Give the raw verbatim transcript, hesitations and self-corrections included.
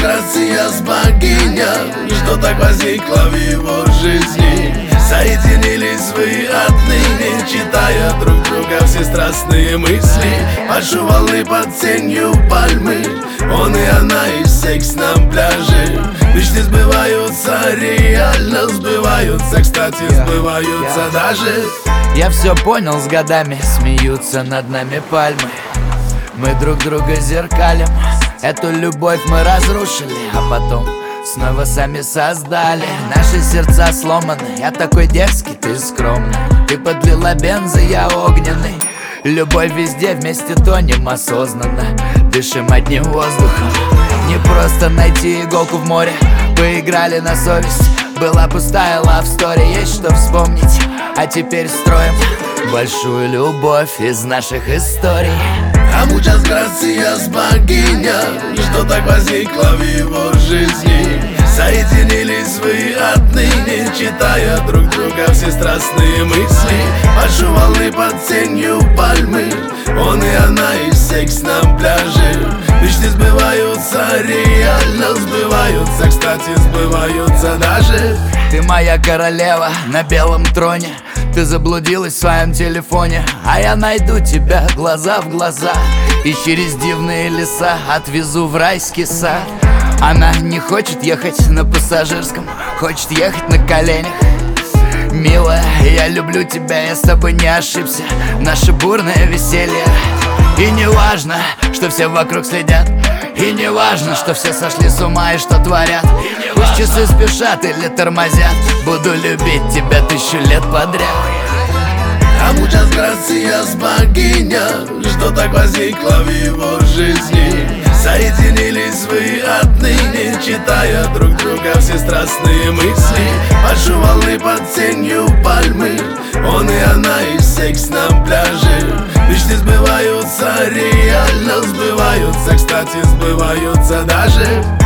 грация с богиня, что так возникло в его жизни. Соединились вы отныне, читая друг друга все страстные мысли. Пашу волны под тенью пальмы, он и она, и секс на пляже. Мечты сбываются, реально сбываются, кстати, сбываются даже. Я все понял с годами, смеются над нами пальмы. Мы друг друга зеркалим, эту любовь мы разрушили, а потом снова сами создали. Наши сердца сломаны, я такой дерзкий, ты скромный. Ты подлила бенза, я огненный. Любовь везде, вместе тонем осознанно, дышим одним воздухом. Не просто найти иголку в море, поиграли на совесть. Была пустая love story, есть что вспомнить. А теперь строим большую любовь из наших историй. А muchas gracias, богиня, что так возникло в его жизни. Соединились вы отныне, читая друг друга все страстные мысли. Пашу волны под тенью пальмы, он и она, и секс на пляже. Мечты сбываются, реально сбываются, кстати, сбываются даже. Ты моя королева на белом троне, ты заблудилась в своем телефоне, а я найду тебя глаза в глаза и через дивные леса отвезу в райский сад. Она не хочет ехать на пассажирском, хочет ехать на коленях. Милая, я люблю тебя, я с тобой не ошибся. Наше бурное веселье. И не важно, что все вокруг следят, и не важно, что все сошли с ума и что творят. Пусть часы спешат или тормозят, буду любить тебя тысячу лет подряд. А muchas gracias, богиня, что так возникло в его жизни. Соединились вы отныне, читая друг друга все страстные мысли. Пашу волны под тенью пальмы, он и она, и секс на пляже. Мечты сбываются, реально сбываются, кстати, сбываются даже.